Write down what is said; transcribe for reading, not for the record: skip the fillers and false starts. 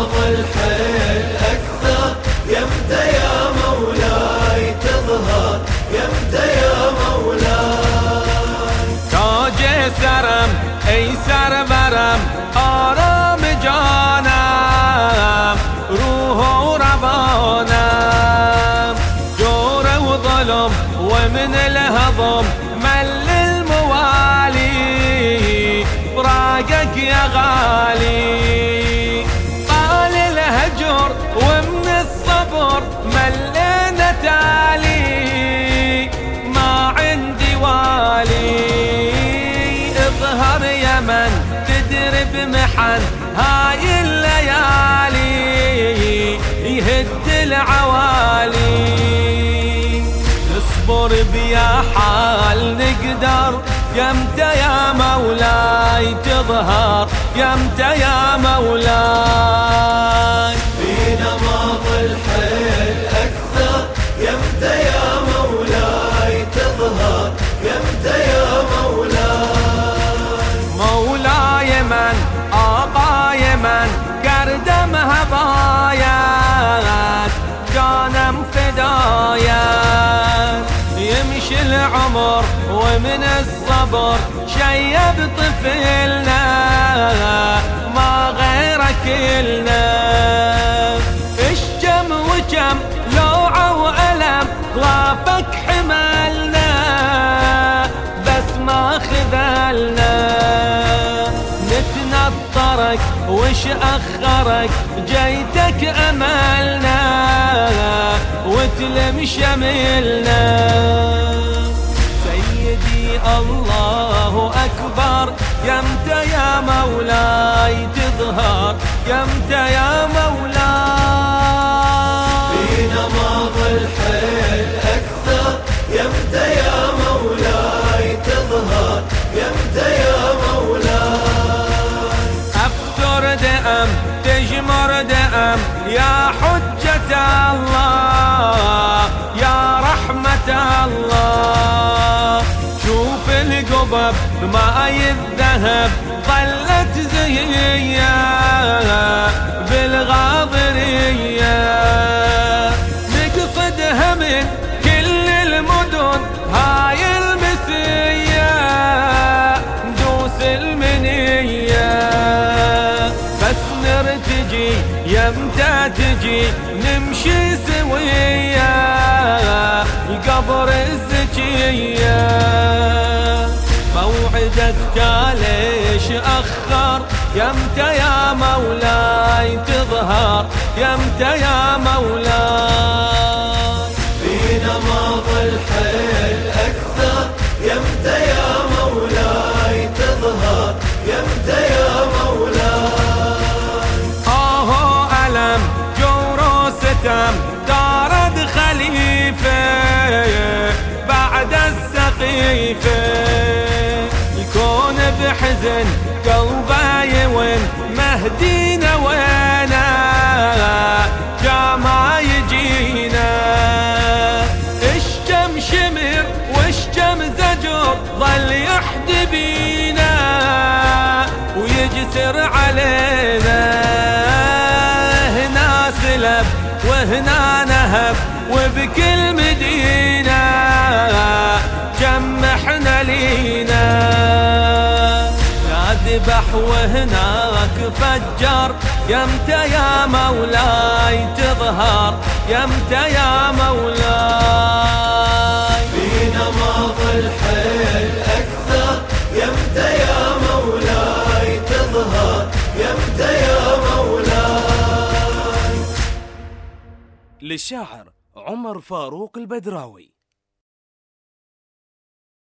ماضى الحيل أكثر، يمتى يا مولاي تظهر، يمتى يا مولاي. تاج سرم ايسر برم، آرام جانم روح وربانم، جور وظلم ومن الهضم مل الموالي، براقك يا غالي. طال الهجر ومن الصبر ملينا تالي، ما عندي والي. اظهر يا من تدري بمحن هاي الليالي، يهد العوالي. نصبر بيا حال نقدر، يمتى يا مولاي تظهر، يمتى يا مولاي. فينا ماضى الحيل أكثر، يمتى يا مولاي تظهر، يمتى يا مولاي. مولاي من آقاي من قردم هبايات، كان فدايات. يمشي العمر ومن الصبر شيب طفلنا، ما غيرك إلنا. الشم وكم لوعة وألم ضافك حملنا، بس ما خذلنا. نتنطرك وش أخرك، جيتك أملنا وتلم شملنا. سيدي الله أكبر، يمتى يا مولاي تظهر، يمتى يا مولاي. فينا ماضى الحيل أكثر، يمتى يا مولاي تظهر، يمتى يا مولاي. أفتر دأم تجمر دأم، يا حجة الله يا رحمة الله. شوف القبب ماي الذهب ظلت زهية بالغاضرية، نقصدها من كل المدن هاي المسية، ندوس المنية. بس نرتجي يمتى تجي، نمشي سوية القبر الزكية. موعدك ليش أخر، يمتى يا مولاي تظهر، يمتى يا مولاي. فينا ماضى الحيل أكثر، يمتى يا مولاي تظهر، يمتى يا مولاي. ألم جور وستم دارد خليفة بعد السقيفة، يكون بحزن قلبه يون مهدينا وينا، جاما يجينا. اشجم شمر واشجم زجر ظل يحدي بينا، ويجسر علينا. هنا سلب وهنا نهب، وبكل مدينة جمحنا لينا. لا ذبح وهناك فجر، يمتى يا مولاي تظهر، يمتى يا مولاي. فينا ماضى الحيل أكثر، يمتى يا مولاي تظهر، يمتى يا مولاي. للشاعر عمر فاروق البدراوي.